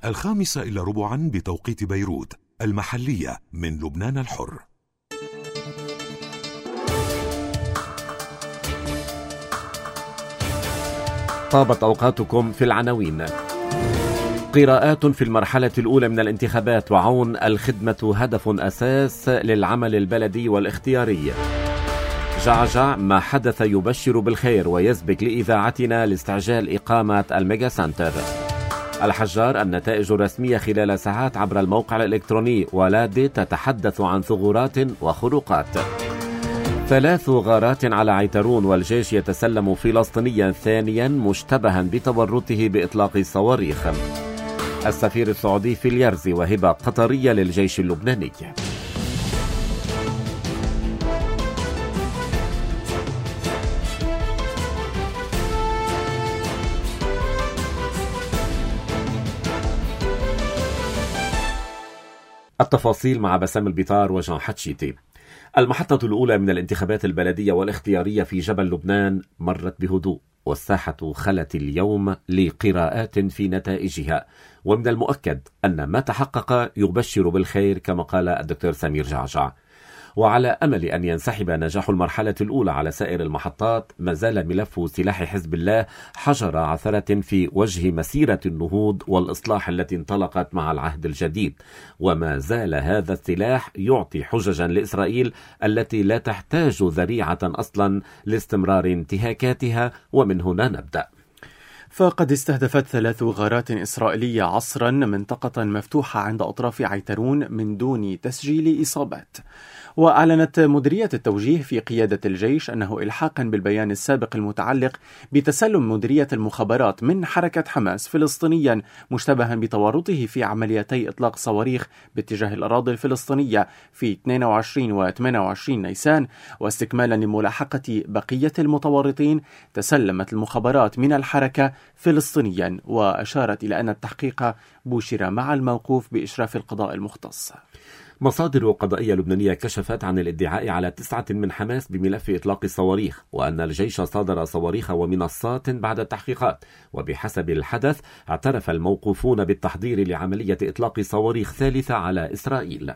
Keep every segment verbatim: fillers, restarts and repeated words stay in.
الخامسة إلا ربعا بتوقيت بيروت المحلية من لبنان الحر. طابت أوقاتكم في العناوين. قراءات في المرحلة الأولى من الانتخابات وعون الخدمة هدف أساس للعمل البلدي والاختياري. جعجع ما حدث يبشر بالخير ويسبق لإذاعتنا لاستعجال إقامة الميجا سنتر. الحجار النتائج الرسمية خلال ساعات عبر الموقع الإلكتروني. ولادة تتحدث عن ثغرات وخروقات. ثلاث غارات على عيترون والجيش يتسلم فلسطينيا ثانيا مشتبها بتورطه بإطلاق الصواريخ. السفير السعودي في اليرز وهبة قطرية للجيش اللبناني. التفاصيل مع بسام البطار وجان حتشيتي. المحطة الأولى من الانتخابات البلدية والاختيارية في جبل لبنان مرت بهدوء، والساحة خلت اليوم لقراءات في نتائجها، ومن المؤكد أن ما تحقق يبشر بالخير كما قال الدكتور سمير جعجع. وعلى أمل أن ينسحب نجاح المرحلة الأولى على سائر المحطات، ما زال ملف سلاح حزب الله حجر عثرة في وجه مسيرة النهوض والإصلاح التي انطلقت مع العهد الجديد، وما زال هذا السلاح يعطي حججا لإسرائيل التي لا تحتاج ذريعة أصلا لاستمرار انتهاكاتها. ومن هنا نبدأ. فقد استهدفت ثلاث غارات إسرائيلية عصرا منطقة مفتوحة عند أطراف عيترون من دون تسجيل إصابات. وأعلنت مديرية التوجيه في قيادة الجيش أنه إلحاقا بالبيان السابق المتعلق بتسلم مديرية المخابرات من حركة حماس فلسطينيا مشتبها بتورطه في عمليتي إطلاق صواريخ باتجاه الأراضي الفلسطينية في اثنين وعشرين و ثمانية وعشرين نيسان، واستكمالا لملاحقة بقية المتورطين تسلمت المخابرات من الحركة فلسطينيا، وأشارت إلى أن التحقيق بوشر مع الموقوف بإشراف القضاء المختص. مصادر قضائية لبنانية كشفت عن الادعاء على تسعة من حماس بملف إطلاق الصواريخ، وأن الجيش صادر صواريخ ومنصات بعد التحقيقات. وبحسب الحدث اعترف الموقوفون بالتحضير لعملية إطلاق صواريخ ثالثة على إسرائيل.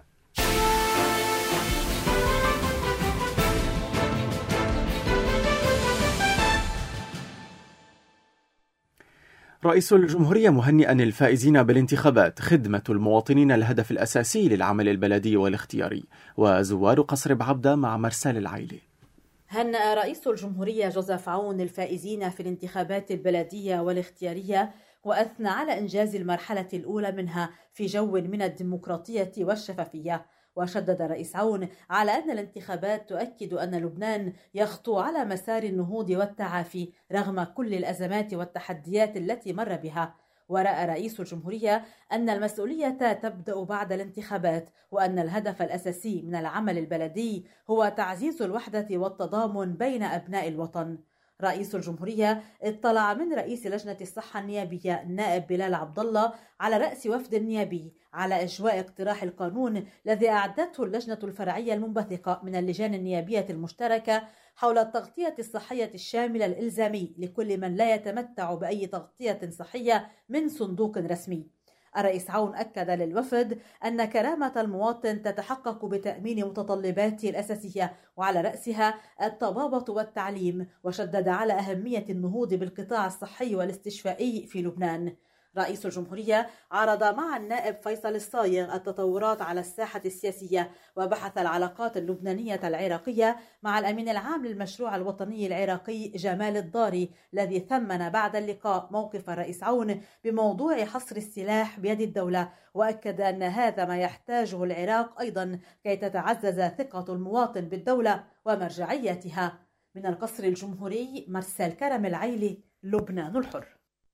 رئيس الجمهورية مهنئا الفائزين بالانتخابات، خدمة المواطنين الهدف الأساسي للعمل البلدي والاختياري. وزوار قصر بعبدة مع مرسال العيلي. هنأ رئيس الجمهورية جوزيف عون الفائزين في الانتخابات البلدية والاختيارية، وأثنى على إنجاز المرحلة الأولى منها في جو من الديمقراطية والشفافية. وشدد رئيس عون على أن الانتخابات تؤكد أن لبنان يخطو على مسار النهوض والتعافي رغم كل الأزمات والتحديات التي مر بها. ورأى رئيس الجمهورية أن المسؤولية تبدأ بعد الانتخابات، وأن الهدف الأساسي من العمل البلدي هو تعزيز الوحدة والتضامن بين أبناء الوطن. رئيس الجمهورية اطلع من رئيس لجنة الصحة النيابية النائب بلال عبد الله على رأس وفد نيابي على إجواء اقتراح القانون الذي أعدته اللجنة الفرعية المنبثقة من اللجان النيابية المشتركة حول التغطية الصحية الشاملة الإلزامي لكل من لا يتمتع بأي تغطية صحية من صندوق رسمي. الرئيس عون أكد للوفد أن كرامة المواطن تتحقق بتأمين متطلباته الأساسية وعلى رأسها الطبابة والتعليم، وشدد على أهمية النهوض بالقطاع الصحي والاستشفائي في لبنان. رئيس الجمهورية عرض مع النائب فيصل الصايغ التطورات على الساحة السياسية، وبحث العلاقات اللبنانية العراقية مع الأمين العام للمشروع الوطني العراقي جمال الضاري، الذي ثمن بعد اللقاء موقف الرئيس عون بموضوع حصر السلاح بيد الدولة، وأكد أن هذا ما يحتاجه العراق أيضا كي تتعزز ثقة المواطن بالدولة ومرجعيتها. من القصر الجمهوري مرسال كرم العيلي، لبنان الحر.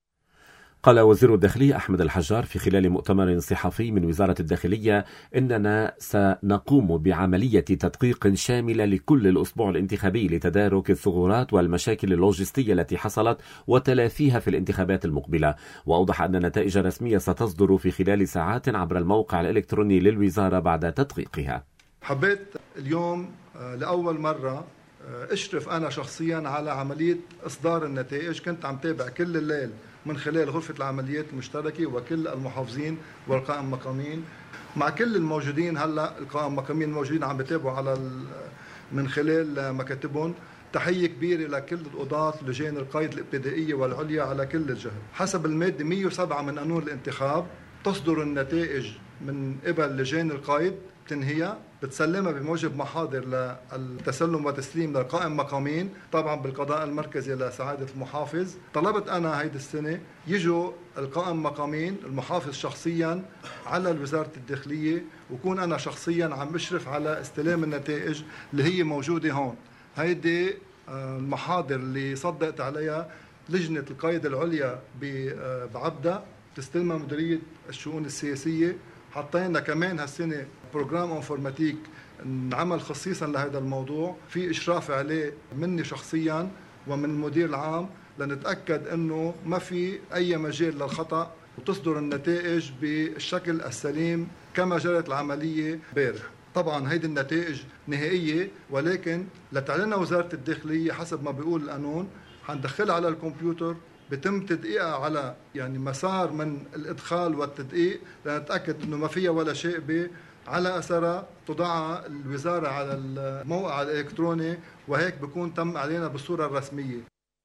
قال وزير الداخلية أحمد الحجار في خلال مؤتمر صحفي من وزارة الداخلية إننا سنقوم بعملية تدقيق شاملة لكل الأسبوع الانتخابي لتدارك الثغرات والمشاكل اللوجستية التي حصلت وتلافيها في الانتخابات المقبلة. وأوضح أن نتائج رسمية ستصدر في خلال ساعات عبر الموقع الإلكتروني للوزارة بعد تدقيقها. حبيت اليوم لأول مرة أشرف أنا شخصيا على عملية إصدار النتائج. كنت عم تابع كل الليل من خلال غرفة العمليات المشتركة وكل المحافظين والقائم المقامين مع كل الموجودين. هلا القائم المقامين الموجودين عم بتابعوا على من خلال مكاتبهم. تحية كبيرة لكل القضاة لجان القيد الابتدائية والعليا على كل الجهات. حسب المادة مئة وسبعة من قانون الانتخاب تصدر النتائج من قبل لجان القيد، تنهيها بتسلمها بموجب محاضر للتسلم وتسليم للقائم مقامين، طبعا بالقضاء المركزي لسعادة المحافظ. طلبت أنا هيدي السنة يجوا القائم مقامين المحافظ شخصيا على وزارة الداخلية، وكون أنا شخصيا عم بشرف على استلام النتائج اللي هي موجودة هون. هيدي المحاضر اللي صدقت عليها لجنة القيد العليا بعبدة، تستلمها مديرية الشؤون السياسية. حطينا كمان هالسنة بروجرام انفورماتيك انعمل خصيصا لهذا الموضوع، في إشراف عليه مني شخصيا ومن المدير العام لنتأكد أنه ما في أي مجال للخطأ وتصدر النتائج بالشكل السليم كما جرت العملية بارح. طبعا هيدي النتائج نهائية، ولكن لتعلنها وزارة الداخلية حسب ما بيقول القانون حندخلها على الكمبيوتر، بتم تدقيقها على يعني مسار من الإدخال والتدقيق لنتأكد أنه ما فيها ولا شائبة. على أثرها تضعها الوزارة على الموقع الإلكتروني، وهيك بكون تم علينا بالصورة الرسمية.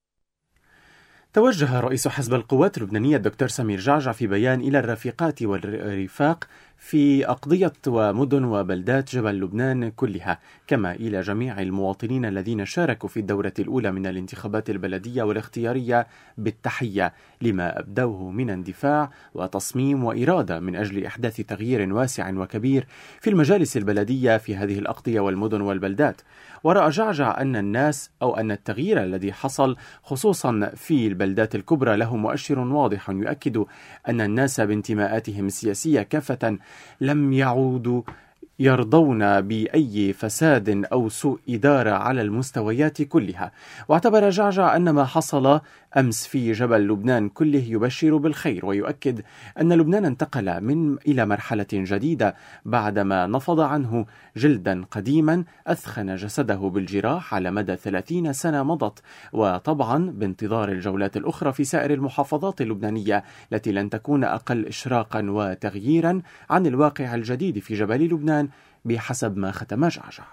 توجه رئيس حزب القوات اللبنانية الدكتور سمير جعجع في بيان إلى الرفيقات والرفاق في أقضية ومدن وبلدات جبل لبنان كلها، كما إلى جميع المواطنين الذين شاركوا في الدورة الأولى من الانتخابات البلدية والاختيارية بالتحية لما أبدوه من اندفاع وتصميم وإرادة من أجل إحداث تغيير واسع وكبير في المجالس البلدية في هذه الأقضية والمدن والبلدات. ورأى جعجع أن الناس أو أن التغيير الذي حصل خصوصا في البلدات الكبرى له مؤشر واضح يؤكد أن الناس بانتماءاتهم السياسية كافة لم يعودوا يرضون بأي فساد أو سوء إدارة على المستويات كلها. واعتبر جعجع أن ما حصل أمس في جبل لبنان كله يبشر بالخير، ويؤكد أن لبنان انتقل من إلى مرحلة جديدة بعدما نفض عنه جلدا قديما أثخن جسده بالجراح على مدى ثلاثين سنة مضت، وطبعا بانتظار الجولات الأخرى في سائر المحافظات اللبنانية التي لن تكون أقل إشراقا وتغييرا عن الواقع الجديد في جبل لبنان بحسب ما ختم جعجع.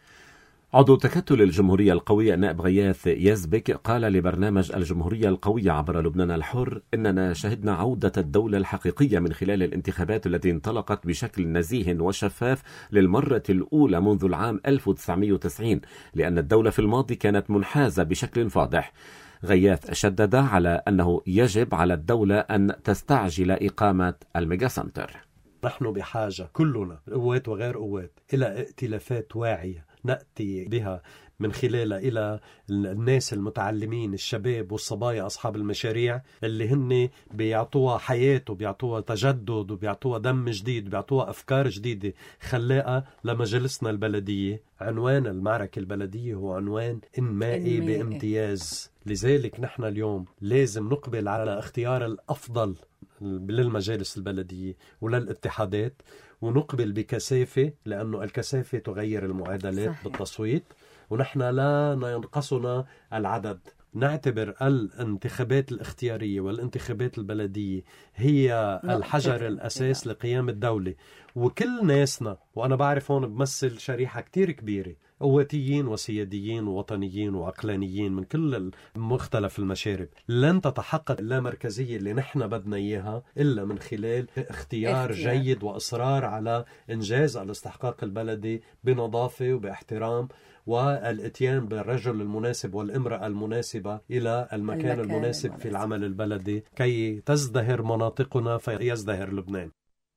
عضو تكتل الجمهورية القوية نائب غياث يزبك قال لبرنامج الجمهورية القوية عبر لبنان الحر: إننا شهدنا عودة الدولة الحقيقية من خلال الانتخابات التي انطلقت بشكل نزيه وشفاف للمرة الأولى منذ العام ألف وتسعمئة وتسعين، لأن الدولة في الماضي كانت منحازة بشكل واضح. غياث شدد على أنه يجب على الدولة أن تستعجل إقامة الميجا سنتر. نحن بحاجة كلنا قوات وغير قوات إلى ائتلافات واعية نأتي بها من خلالها إلى الناس المتعلمين، الشباب والصبايا أصحاب المشاريع اللي هن بيعطوها حياة وبيعطوها تجدد وبيعطوها دم جديد وبيعطوها أفكار جديدة خلاقة لمجلسنا البلدية. عنوان المعركة البلدية هو عنوان إنمائي بامتياز. لذلك نحن اليوم لازم نقبل على اختيار الأفضل للمجالس البلدية وللاتحادات، ونقبل بكثافة، لأنه الكثافة تغير المعادلات. صحيح. بالتصويت، ونحن لا ينقصنا العدد. نعتبر الانتخابات الاختيارية والانتخابات البلدية هي الحجر الأساس لقيام الدولة، وكل ناسنا، وأنا بعرف هون بمثل شريحة كتير كبيرة، قواتيين وسياديين ووطنيين وعقلانيين من كل مختلف المشارب، لن تتحقق اللامركزية اللي نحن بدنا إياها إلا من خلال اختيار جيد وإصرار على إنجاز الاستحقاق البلدي بنظافة وباحترام، والاتيان بالرجل المناسب والامرأة المناسبة إلى المكان, المكان المناسب المناسب في العمل البلدي كي تزدهر مناطقنا فيزدهر لبنان.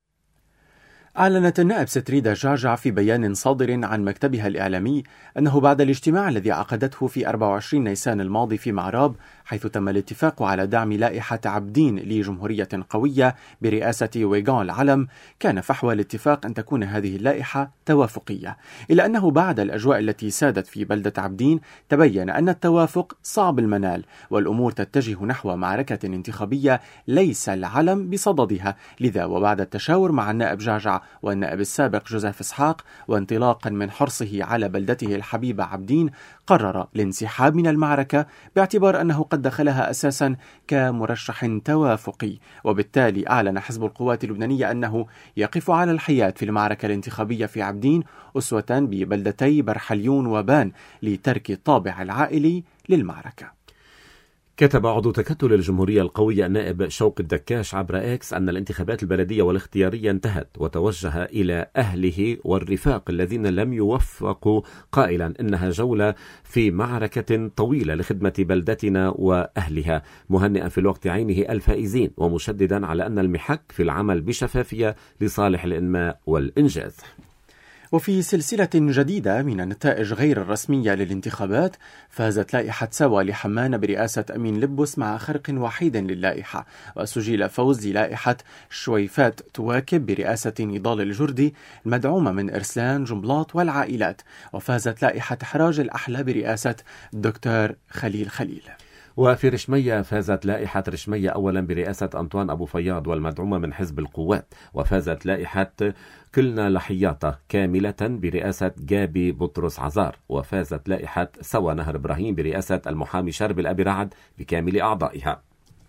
أعلنت النائب ستريدا جعجع في بيان صادر عن مكتبها الإعلامي أنه بعد الاجتماع الذي عقدته في أربعة وعشرين نيسان الماضي في معراب، حيث تم الاتفاق على دعم لائحة عبدين لجمهورية قوية برئاسة ويغان العلم، كان فحوى الاتفاق أن تكون هذه اللائحة توافقية، إلا أنه بعد الأجواء التي سادت في بلدة عبدين تبين أن التوافق صعب المنال، والأمور تتجه نحو معركة انتخابية ليس العلم بصددها. لذا وبعد التشاور مع النائب جعجع الرابعة والنائب السابق جوزيف إسحاق، وانطلاقا من حرصه على بلدته الحبيبة عابدين قرر الانسحاب من المعركة باعتبار أنه قد دخلها أساسا كمرشح توافقي. وبالتالي أعلن حزب القوات اللبنانية أنه يقف على الحياد في المعركة الانتخابية في عابدين أسوة ببلدتي برحليون وبان لترك الطابع العائلي للمعركة. كتب عضو تكتل الجمهورية القوية النائب شوق الدكاش عبر إكس أن الانتخابات البلدية والاختيارية انتهت، وتوجه إلى أهله والرفاق الذين لم يوفقوا قائلا إنها جولة في معركة طويلة لخدمة بلدتنا وأهلها، مهنئا في الوقت عينه الفائزين، ومشددا على أن المحك في العمل بشفافية لصالح الإنماء والإنجاز. وفي سلسلة جديدة من النتائج غير الرسمية للانتخابات، فازت لائحة سوا لحمان برئاسة أمين لبس مع خرق وحيد للائحة، وسجل فوز للائحة شويفات تواكب برئاسة نضال الجردي المدعومة من إرسلان جنبلاط والعائلات، وفازت لائحة حراج الأحلى برئاسة الدكتور خليل خليل. وفي رشمية فازت لائحة رشمية أولا برئاسة أنطوان أبو فياض والمدعومة من حزب القوات، وفازت لائحة كلنا لحياطة كاملة برئاسة جابي بطرس عزار، وفازت لائحة سوا نهر إبراهيم برئاسة المحامي شرب الأبي رعد بكامل أعضائها.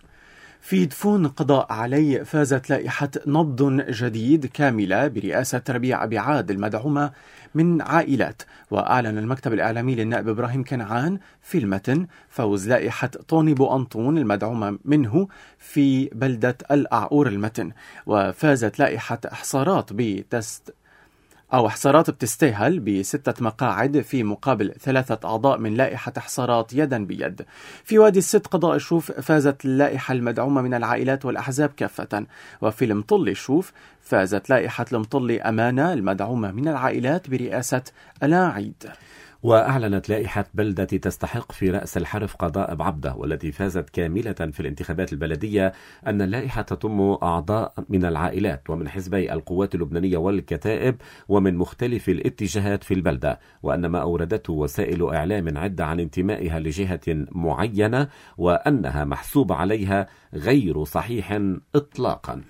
في دفون قضاء علي فازت لائحة نبض جديد كاملة برئاسة ربيع أبي عاد المدعومة من عائلات، وأعلن المكتب الإعلامي للنائب إبراهيم كنعان في المتن فوز لائحة طوني بو أنطون المدعومة منه في بلدة الأعور المتن، وفازت لائحة إحصارات بتست أو إحصارات بتستاهل بستة مقاعد في مقابل ثلاثة أعضاء من لائحة إحصارات يدا بيد. في وادي الست قضاء الشوف فازت اللائحة المدعومة من العائلات والأحزاب كافة، وفي المطلي الشوف فازت لائحة المطلي أمانة المدعومة من العائلات برئاسة ألا عيد. وأعلنت لائحة بلدة تستحق في رأس الحرف قضاء بعبدة والتي فازت كاملة في الانتخابات البلدية أن اللائحة تضم أعضاء من العائلات ومن حزبي القوات اللبنانية والكتائب ومن مختلف الاتجاهات في البلدة، وأن ما أوردته وسائل إعلام عدة عن انتمائها لجهة معينة وأنها محسوب عليها غير صحيح إطلاقا.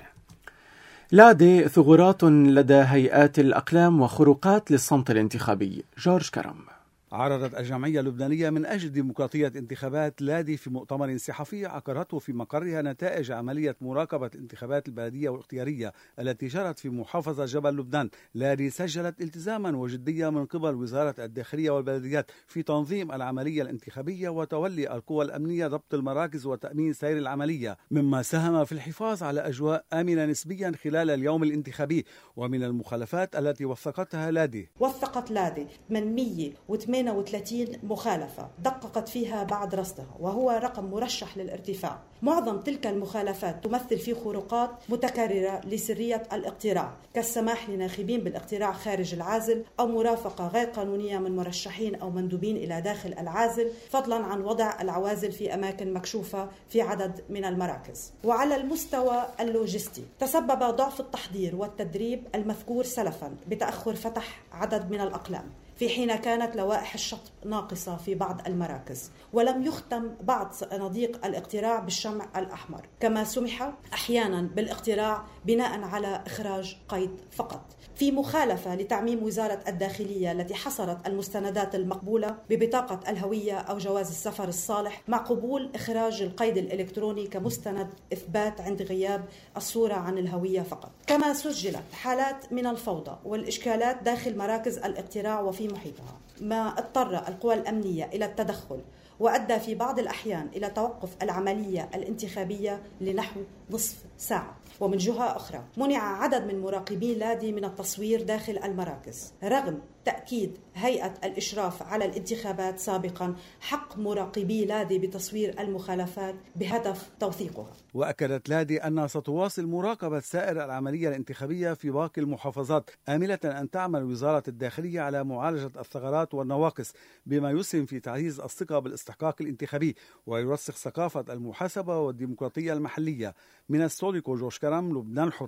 لادي ثغرات لدى هيئات الأقلام وخروقات للصمت الانتخابي. جورج كرم. عرضت الجمعية اللبنانية من أجل ديمقراطية انتخابات لادي في مؤتمر صحفي عقدته في مقرها نتائج عملية مراقبة الانتخابات البلدية والاختيارية التي جرت في محافظة جبل لبنان. لادي سجلت التزاما وجدية من قبل وزارة الداخلية والبلديات في تنظيم العملية الانتخابية وتولي القوى الأمنية ضبط المراكز وتأمين سير العملية، مما ساهم في الحفاظ على أجواء آمنة نسبيا خلال اليوم الانتخابي. ومن المخالفات التي وثقتها لادي، وثقت لادي ثمانمئة وثمانية وثلاثين مخالفة دققت فيها بعد رصدها، وهو رقم مرشح للارتفاع. معظم تلك المخالفات تمثل في خروقات متكررة لسرية الاقتراع، كالسماح لناخبين بالاقتراع خارج العازل أو مرافقة غير قانونية من مرشحين أو مندوبين إلى داخل العازل، فضلا عن وضع العوازل في أماكن مكشوفة في عدد من المراكز. وعلى المستوى اللوجستي تسبب ضعف التحضير والتدريب المذكور سلفا بتأخر فتح عدد من الأقلام، في حين كانت لوائح الشطب ناقصة في بعض المراكز، ولم يختم بعض صناديق الاقتراع بالشمع الأحمر، كما سمح أحيانا بالاقتراع بناء على إخراج قيد فقط. في مخالفة لتعميم وزارة الداخلية التي حصرت المستندات المقبولة ببطاقة الهوية أو جواز السفر الصالح مع قبول إخراج القيد الإلكتروني كمستند إثبات عند غياب الصورة عن الهوية فقط. كما سجلت حالات من الفوضى والإشكالات داخل مراكز الاقتراع وفي محيطها، ما اضطر القوى الأمنية إلى التدخل وأدى في بعض الأحيان إلى توقف العملية الانتخابية لنحو نصف ساعة. ومن جهة أخرى منع عدد من مراقبي لادي من التصوير داخل المراكز، رغم تأكيد هيئة الإشراف على الانتخابات سابقا حق مراقبي لادي بتصوير المخالفات بهدف توثيقها. وأكدت لادي أنها ستواصل مراقبة سائر العملية الانتخابية في باقي المحافظات، آملة أن تعمل وزارة الداخلية على معالجة الثغرات والنواقص بما يسهم في تعزيز الثقة بالاستحقاق الانتخابي ويرسخ ثقافة المحاسبة والديمقراطية المحلية. من السوليكو جورج كرم، لبنان الحر.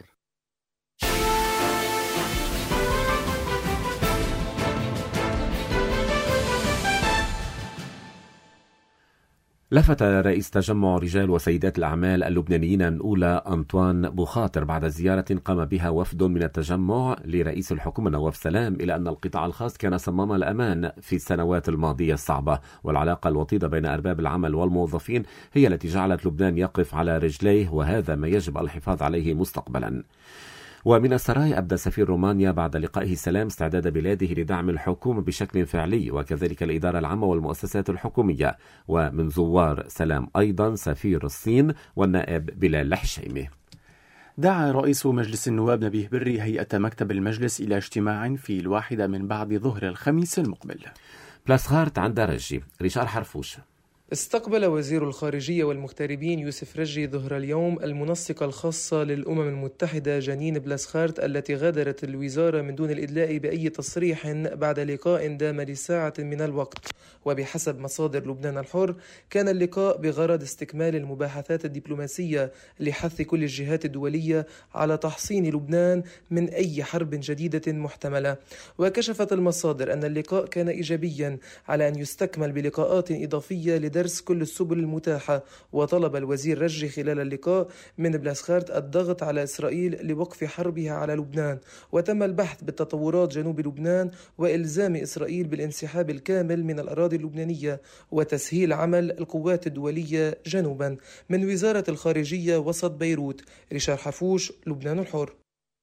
لفت رئيس تجمع رجال وسيدات الأعمال اللبنانيين الأولى أنطوان بوخاطر بعد زيارة قام بها وفد من التجمع لرئيس الحكومة نواف سلام إلى أن القطاع الخاص كان صمام الأمان في السنوات الماضية الصعبة، والعلاقة الوطيدة بين أرباب العمل والموظفين هي التي جعلت لبنان يقف على رجليه، وهذا ما يجب الحفاظ عليه مستقبلا. ومن السراي أبدى سفير رومانيا بعد لقائه سلام استعداد بلاده لدعم الحكومة بشكل فعلي، وكذلك الإدارة العامة والمؤسسات الحكومية. ومن زوار سلام أيضا سفير الصين والنائب بلال الحشيمي. دعا رئيس مجلس النواب نبيه بري هيئة مكتب المجلس إلى اجتماع في الواحدة من بعد ظهر الخميس المقبل. بلاسخارت عند رجي. ريشار حرفوش. استقبل وزير الخارجية والمغتربين يوسف رجي ظهر اليوم المنسقة الخاصة للأمم المتحدة جانين بلاسخارت التي غادرت الوزارة من دون الإدلاء بأي تصريح بعد لقاء دام لساعة من الوقت. وبحسب مصادر لبنان الحر كان اللقاء بغرض استكمال المباحثات الدبلوماسية لحث كل الجهات الدولية على تحصين لبنان من أي حرب جديدة محتملة. وكشفت المصادر أن اللقاء كان إيجابيا على أن يستكمل بلقاءات إضافية لدرس كل السبل المتاحة. وطلب الوزير رجي خلال اللقاء من بلاسخارت الضغط على إسرائيل لوقف حربها على لبنان، وتم البحث بالتطورات جنوب لبنان وإلزام إسرائيل بالانسحاب الكامل من الأراضي اللبنانية وتسهيل عمل القوات الدولية جنوبا. من وزارة الخارجية وسط بيروت، ريشار حفوش، لبنان الحر.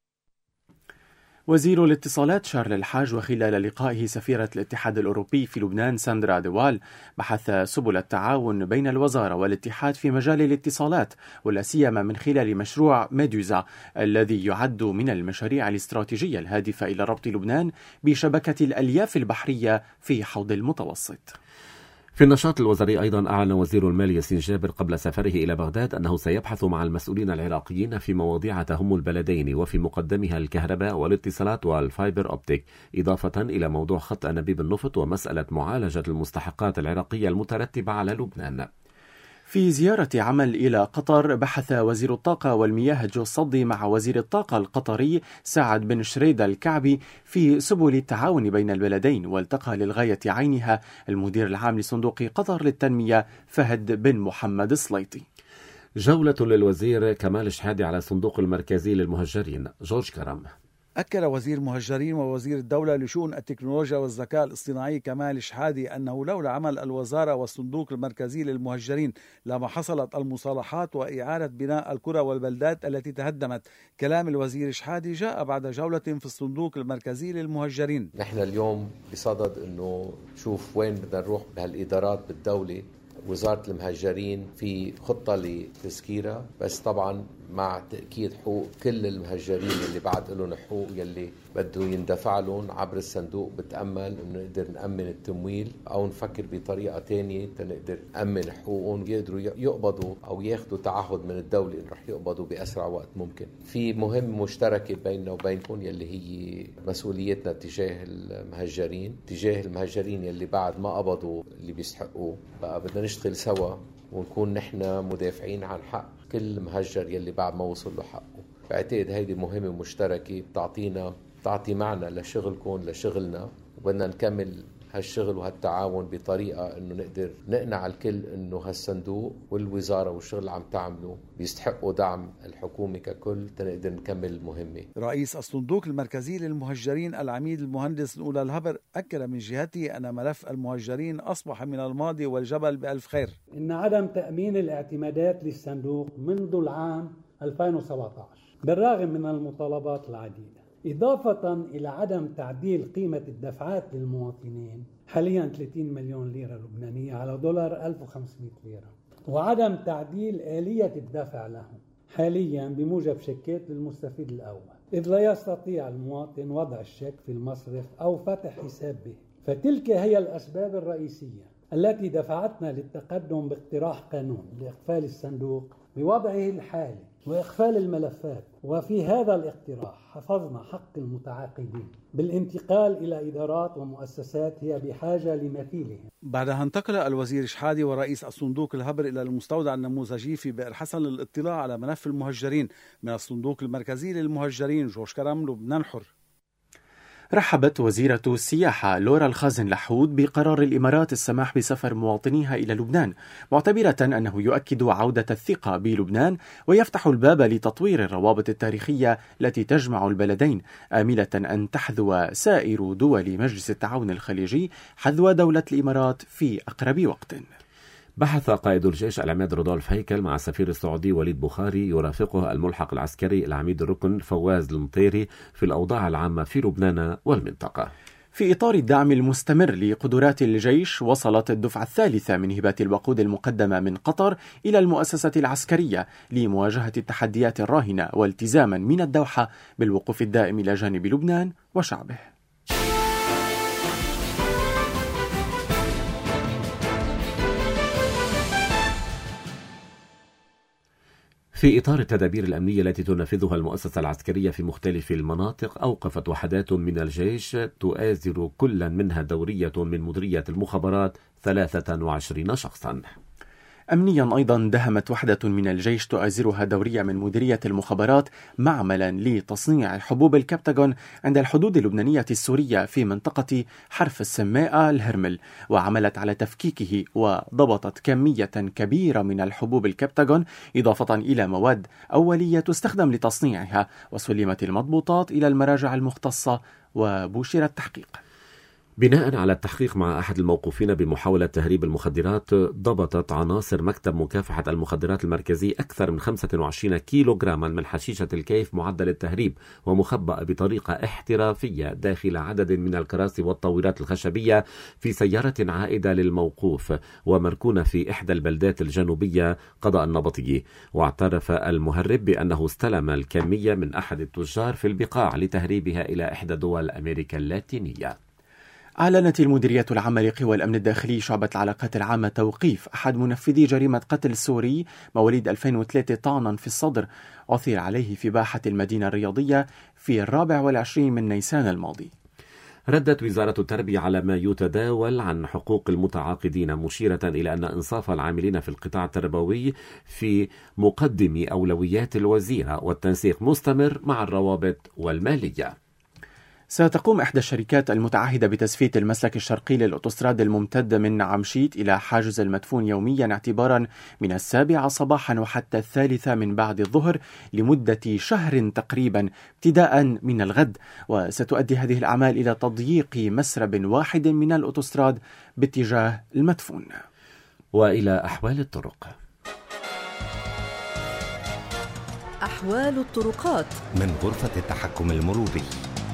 وزير الاتصالات شارل الحاج وخلال لقائه سفيرة الاتحاد الأوروبي في لبنان ساندرا دوال بحث سبل التعاون بين الوزارة والاتحاد في مجال الاتصالات، ولا سيما من خلال مشروع ميدوزا الذي يعد من المشاريع الاستراتيجية الهادفة إلى ربط لبنان بشبكة الألياف البحرية في حوض المتوسط. في النشاط الوزاري أيضا أعلن وزير المال ياسين جابر قبل سفره إلى بغداد أنه سيبحث مع المسؤولين العراقيين في مواضيع تهم البلدين، وفي مقدمها الكهرباء والاتصالات والفايبر أوبتيك، إضافة إلى موضوع خط أنابيب النفط ومسألة معالجة المستحقات العراقية المترتبة على لبنان. في زيارة عمل إلى قطر بحث وزير الطاقة والمياه جو الصدي مع وزير الطاقة القطري سعد بن شريد الكعبي في سبل التعاون بين البلدين، والتقى للغاية عينها المدير العام لصندوق قطر للتنمية فهد بن محمد السليطي. جولة للوزير كمال شحادي على الصندوق المركزي للمهجرين. جورج كرم. أكد وزير المهجرين ووزير الدولة لشؤون التكنولوجيا والذكاء الاصطناعي كمال شحادي أنه لولا عمل الوزارة والصندوق المركزي للمهجرين لما حصلت المصالحات وإعادة بناء القرى والبلدات التي تهدمت. كلام الوزير شحادي جاء بعد جولة في الصندوق المركزي للمهجرين. نحن اليوم بصدد أنه نشوف وين بدنا نروح بهالإدارات بالدولة. وزارة المهجرين في خطة لتسكيرها، بس طبعا مع تأكيد حقوق كل المهجرين اللي بعد لهم حقوق يلي بده يندفع لهم عبر الصندوق. بتأمل انه نقدر نأمن التمويل او نفكر بطريقة تانية تنقدر نأمن حقوقهم، يقدروا يقبضوا او ياخذوا تعهد من الدولة انه رح يقبضوا بأسرع وقت ممكن. في مهمة مشتركة بيننا وبينكم يلي هي مسؤوليتنا تجاه المهجرين، تجاه المهجرين يلي بعد ما قبضوا اللي بيستحقوا. بقى بدنا نشتغل سوا ونكون نحن مدافعين عن حق كل مهجر يلي بعد ما وصل له حقه. بعتقد هيدي مهمة مشتركة بتعطينا بتعطي معنى لشغلكم لشغلنا، وبدنا نكمل هالشغل وهالتعاون بطريقة انه نقدر نقنع الكل انه هالصندوق والوزارة والشغل اللي عم تعمله بيستحقوا دعم الحكومة ككل تنقدر نكمل المهمة. رئيس الصندوق المركزي للمهجرين العميد المهندس نقول الهبر أكد من جهته أن ملف المهجرين أصبح من الماضي والجبل بألف خير. إن عدم تأمين الاعتمادات للصندوق منذ العام ألفين وسبعة عشر بالرغم من المطالبات العديدة، إضافة إلى عدم تعديل قيمة الدفعات للمواطنين حاليا ثلاثين مليون ليرة لبنانية على دولار ألف وخمسمائة ليرة، وعدم تعديل آلية الدفع لهم حاليا بموجب شيكات للمستفيد الأول، إذ لا يستطيع المواطن وضع الشيك في المصرف أو فتح حساب به. فتلك هي الأسباب الرئيسية التي دفعتنا للتقدم باقتراح قانون لإقفال الصندوق بوضعه الحالي وإقفال الملفات. وفي هذا الاقتراح حفظنا حق المتعاقدين بالانتقال إلى إدارات ومؤسسات هي بحاجة لمثيلهم. بعدها انتقل الوزير شحادي ورئيس الصندوق الهبر إلى المستودع النموذجي في بئر حسن للاطلاع على ملف المهجرين. من الصندوق المركزي للمهجرين، جورج كرم، لبنان حر. رحبت وزيرة السياحة لورا الخازن لحود بقرار الإمارات السماح بسفر مواطنيها إلى لبنان، معتبرة أنه يؤكد عودة الثقة بلبنان ويفتح الباب لتطوير الروابط التاريخية التي تجمع البلدين، آملة أن تحذو سائر دول مجلس التعاون الخليجي حذو دولة الإمارات في أقرب وقت. بحث قائد الجيش العماد رودولف هيكل مع السفير السعودي وليد بخاري يرافقه الملحق العسكري العميد الركن فواز المطيري في الأوضاع العامة في لبنان والمنطقة. في إطار الدعم المستمر لقدرات الجيش، وصلت الدفعة الثالثة من هبات الوقود المقدمة من قطر إلى المؤسسة العسكرية لمواجهة التحديات الراهنة، والتزاما من الدوحة بالوقوف الدائم إلى جانب لبنان وشعبه. في إطار التدابير الأمنية التي تنفذها المؤسسة العسكرية في مختلف المناطق، أوقفت وحدات من الجيش تؤازر كل منها دورية من مديرية المخابرات ثلاثة وعشرين شخصا. أمنيا أيضا دهمت وحدة من الجيش تؤازرها دورية من مديرية المخابرات معملا لتصنيع حبوب الكبتاغون عند الحدود اللبنانية السورية في منطقة حرف السماء الهرمل، وعملت على تفكيكه وضبطت كمية كبيرة من الحبوب الكبتاغون إضافة إلى مواد أولية تستخدم لتصنيعها، وسلمت المضبوطات إلى المراجع المختصة وبشر التحقيق. بناء على التحقيق مع أحد الموقوفين بمحاولة تهريب المخدرات، ضبطت عناصر مكتب مكافحة المخدرات المركزي أكثر من خمسة وعشرين كيلو جراما من حشيشة الكيف معدل التهريب ومخبأة بطريقة احترافية داخل عدد من الكراسي والطاولات الخشبية في سيارة عائدة للموقوف ومركونة في إحدى البلدات الجنوبية قضاء النبطي. واعترف المهرب بأنه استلم الكمية من أحد التجار في البقاع لتهريبها إلى إحدى دول أمريكا اللاتينية. أعلنت المديرية العامة لقوى الأمن الداخلي شعبة العلاقات العامة توقيف أحد منفذي جريمة قتل سوري مواليد ألفين وثلاثة طعنا في الصدر عثر عليه في باحة المدينة الرياضية في الرابع والعشرين من نيسان الماضي. ردت وزارة التربية على ما يتداول عن حقوق المتعاقدين، مشيرة إلى أن إنصاف العاملين في القطاع التربوي في مقدم أولويات الوزيرة، والتنسيق مستمر مع الروابط والمالية. ستقوم إحدى الشركات المتعهدة بتزفيت المسلك الشرقي للأوتوستراد الممتد من عمشيت إلى حاجز المدفون يوميا اعتبارا من السابعة صباحا وحتى الثالثة من بعد الظهر لمدة شهر تقريبا ابتداء من الغد، وستؤدي هذه الأعمال إلى تضييق مسرب واحد من الأوتوستراد باتجاه المدفون. وإلى أحوال الطرق. أحوال الطرقات من غرفة التحكم المروري.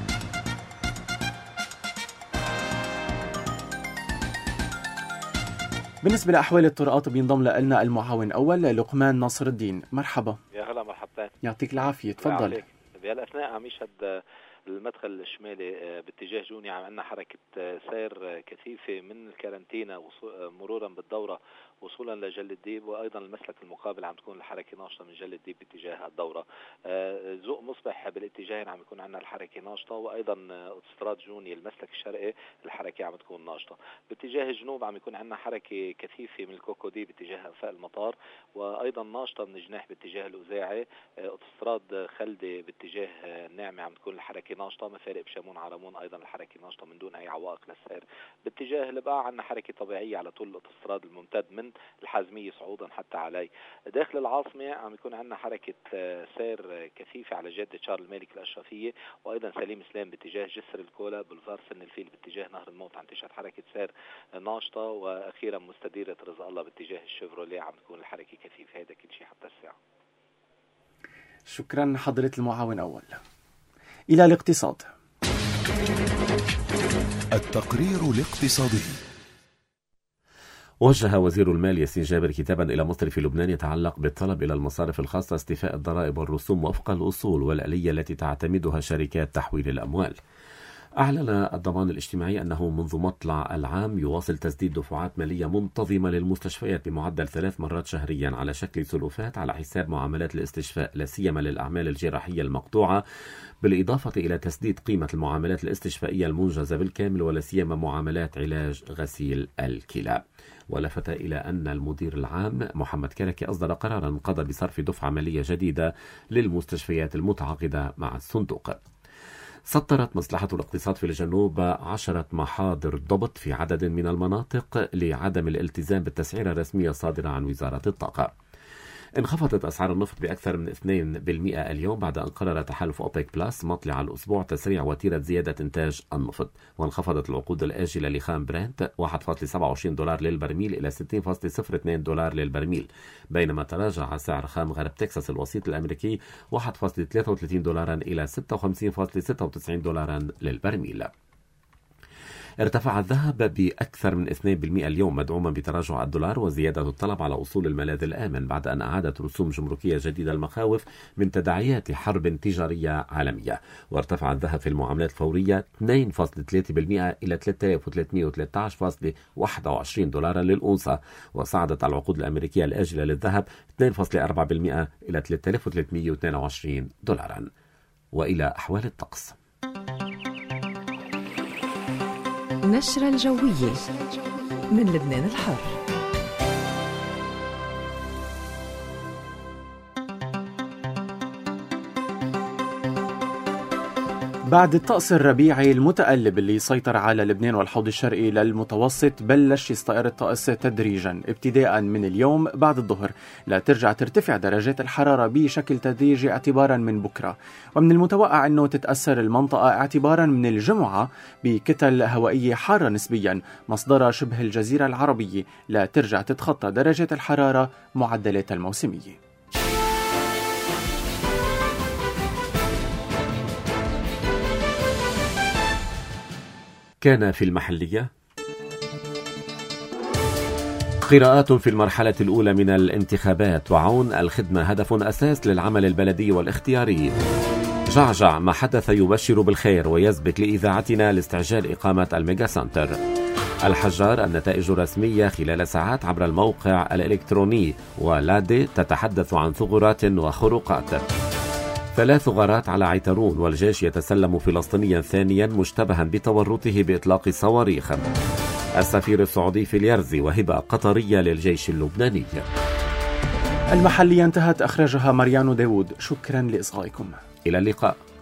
بالنسبة لأحوال الطرقات بينضم لنا المعاون أول لقمان ناصر الدين. مرحبا. يا هلا مرحبتين. يعطيك العافية، تفضل. بهالأثناء عم يشهد المدخل الشمالي باتجاه جوني عم عندنا حركة سير كثيفة من الكارنتينا مرورا بالدورة وصولا لجل الديب، وايضا المسلك المقابل عم تكون الحركه ناشطه من جل الديب باتجاه الدوره. ذوق مصبح بالاتجاهين عم يكون عندنا الحركه ناشطه، وايضا اوتوستراد جوني المسلك الشرقي الحركه عم تكون ناشطه. باتجاه الجنوب عم يكون عندنا حركه كثيفه من الكوكودي باتجاه انفاق المطار، وايضا ناشطه من جناح باتجاه الاوزاعي. اوتوستراد خلدي باتجاه الناعمه عم تكون الحركه ناشطه، مفارق بشامون عرمون ايضا الحركه ناشطه من دون اي عوائق للسير. باتجاه البقاع عندنا حركه طبيعيه على طول الاوتوستراد الممتد من الحازمية صعودا حتى علي. داخل العاصمة عم يكون عندنا حركة سير كثيفة على جادة شارل الملك الأشرفية، وأيضا سليم سلام باتجاه جسر الكولا بلفار سن الفيل باتجاه نهر الموت عم تشهد حركة سير ناشطة، وأخيرا مستديرة رزق الله باتجاه الشيفروليه عم تكون الحركة كثيفة. هذا كل شيء حتى الساعة. شكرا حضرة المعاون أول. إلى الاقتصاد. التقرير الاقتصادي. وجه وزير المال ياسين جابر كتابا إلى مصرف لبنان يتعلق بالطلب إلى المصارف الخاصة استيفاء الضرائب والرسوم وفق الأصول والآلية التي تعتمدها شركات تحويل الأموال. أعلن الضمان الاجتماعي أنه منذ مطلع العام يواصل تسديد دفعات مالية منتظمة للمستشفيات بمعدل ثلاث مرات شهريا على شكل سلوفات على حساب معاملات الاستشفاء، لا سيما للأعمال الجراحية المقطوعة، بالإضافة إلى تسديد قيمة المعاملات الاستشفائية المنجزة بالكامل، ولا سيما معاملات علاج غسيل الكلى. ولفت إلى أن المدير العام محمد كركي أصدر قرارا قضى بصرف دفعة مالية جديدة للمستشفيات المتعاقدة مع الصندوق. سطرت مصلحة الاقتصاد في الجنوب عشرة محاضر ضبط في عدد من المناطق لعدم الالتزام بالتسعيرة الرسمية الصادرة عن وزارة الطاقة. انخفضت أسعار النفط بأكثر من اثنين بالمئة اليوم بعد أن قرر تحالف أوبيك بلس مطلع الأسبوع تسريع وتيرة زيادة إنتاج النفط، وانخفضت العقود الآجلة لخام برنت واحد فاصلة سبعة وعشرين دولار للبرميل إلى ستين فاصلة صفر اثنين دولار للبرميل، بينما تراجع سعر خام غرب تكساس الوسيط الأمريكي واحد فاصلة ثلاثة وثلاثين دولارا إلى ستة وخمسين فاصلة ستة وتسعين دولارا للبرميل. ارتفع الذهب بأكثر من اثنين بالمئة اليوم مدعوما بتراجع الدولار وزيادة الطلب على أصول الملاذ الآمن بعد أن أعادت رسوم جمركية جديدة المخاوف من تداعيات حرب تجارية عالمية. وارتفع الذهب في المعاملات الفورية اثنين فاصلة ثلاثة بالمئة إلى ثلاثة آلاف وثلاثمئة وثلاثة عشر فاصلة واحد وعشرين دولارا للأونصة، وصعدت العقود الأمريكية الآجلة للذهب اثنين فاصلة أربعة بالمئة إلى ثلاثة آلاف وثلاثمئة واثنين وعشرين دولارا. وإلى أحوال الطقس. نشرة الجوية من لبنان الحر. بعد الطقس الربيعي المتقلب اللي سيطر على لبنان والحوض الشرقي للمتوسط، بلش يستقر الطقس تدريجا ابتداء من اليوم بعد الظهر، لا ترجع ترتفع درجات الحرارة بشكل تدريجي اعتبارا من بكرة. ومن المتوقع أنه تتأثر المنطقة اعتبارا من الجمعة بكتل هوائية حارة نسبيا مصدرها شبه الجزيرة العربية، لا ترجع تتخطى درجات الحرارة معدلات الموسمية. كان في المحلية قراءات في المرحلة الأولى من الانتخابات، وعون الخدمة هدف أساس للعمل البلدي والاختياري. جعجع ما حدث يبشر بالخير ويثبت لإذاعتنا لاستعجال إقامة الميجا سنتر. الحجار النتائج الرسمية خلال ساعات عبر الموقع الإلكتروني، ولادي تتحدث عن ثغرات وخروقات. ثلاث غارات على عيترون، والجيش يتسلم فلسطينيا ثانيا مشتبها بتورطه بإطلاق صواريخ. السفير السعودي في اليرزي، وهبة قطرية للجيش اللبناني. المحلية انتهت، أخرجها مريانو داود. شكرا لإصغائكم، إلى اللقاء.